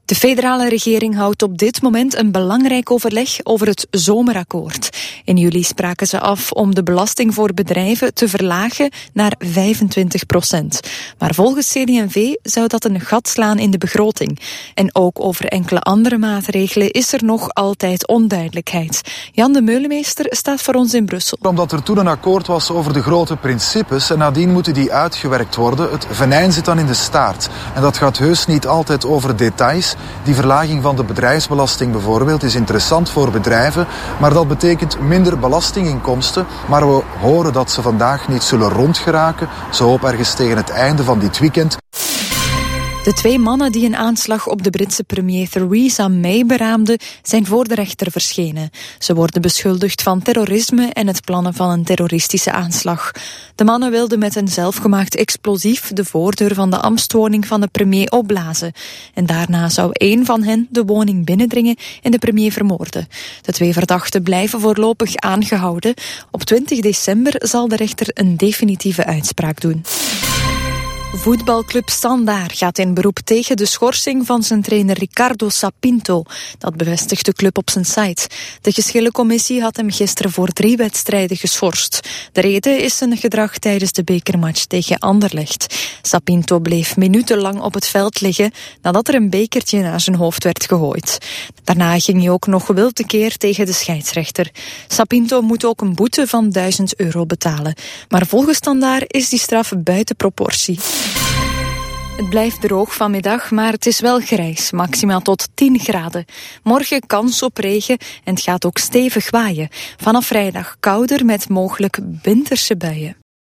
De federale regering houdt op dit moment een belangrijk overleg over het zomerakkoord. In juli spraken ze af om de belasting voor bedrijven te verlagen naar 25%. Maar volgens CD&V zou dat een gat slaan in de begroting. En ook over enkele andere maatregelen is er nog altijd onduidelijkheid. Jan de Meulemeester staat voor ons in Brussel. Omdat er toen een akkoord was over de grote principes en nadien moeten die uitgewerkt worden. Het venijn zit dan in de staart. En dat gaat heus niet altijd over details. Die verlaging van de bedrijfsbelasting bijvoorbeeld is interessant voor bedrijven, maar dat betekent minder belastinginkomsten. Maar we horen dat ze vandaag niet zullen rondgeraken, zo op ergens tegen het einde van dit weekend. De 2 mannen die een aanslag op de Britse premier Theresa May beraamden, zijn voor de rechter verschenen. Ze worden beschuldigd van terrorisme en het plannen van een terroristische aanslag. De mannen wilden met een zelfgemaakt explosief de voordeur van de ambtswoning van de premier opblazen. En daarna zou 1 van hen de woning binnendringen en de premier vermoorden. De 2 verdachten blijven voorlopig aangehouden. Op 20 december zal de rechter een definitieve uitspraak doen. Voetbalclub Standaard gaat in beroep tegen de schorsing van zijn trainer Ricardo Sapinto. Dat bevestigt de club op zijn site. De geschillencommissie had hem gisteren voor 3 wedstrijden geschorst. De reden is zijn gedrag tijdens de bekermatch tegen Anderlecht. Sapinto bleef minutenlang op het veld liggen nadat er een bekertje naar zijn hoofd werd gegooid. Daarna ging hij ook nog wild tekeer tegen de scheidsrechter. Sapinto moet ook een boete van €1000 betalen. Maar volgens Standaard is die straf buiten proportie. Het blijft droog vanmiddag, maar het is wel grijs, maximaal tot 10 graden. Morgen kans op regen en het gaat ook stevig waaien. Vanaf vrijdag kouder met mogelijk winterse buien.